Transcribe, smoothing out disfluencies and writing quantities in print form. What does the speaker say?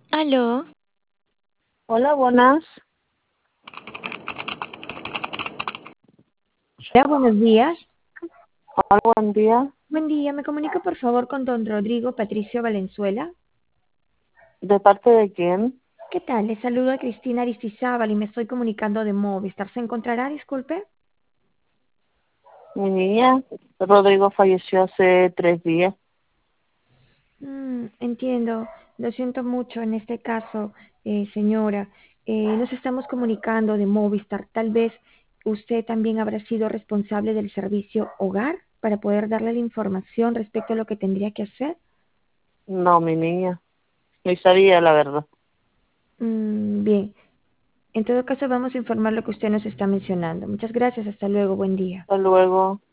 Aló, Hola, buenas. hola, buenos días. Hola, buen día. Buen día, me comunica por favor con don Rodrigo Patricio Valenzuela. ¿De parte de quién? ¿Qué tal? Le saludo a Cristina Aristizábal y me estoy comunicando de Movistar. ¿Se encontrará? Disculpe. Mi niña. Rodrigo falleció hace 3 días. Entiendo. Lo siento mucho en este caso, señora. Nos estamos comunicando de Movistar. Tal vez usted también habrá sido responsable del servicio hogar para poder darle la información respecto a lo que tendría que hacer. No, mi niña. Ni sabía la verdad. Bien. En todo caso, vamos a informar lo que usted nos está mencionando. Muchas gracias. Hasta luego. Buen día. Hasta luego.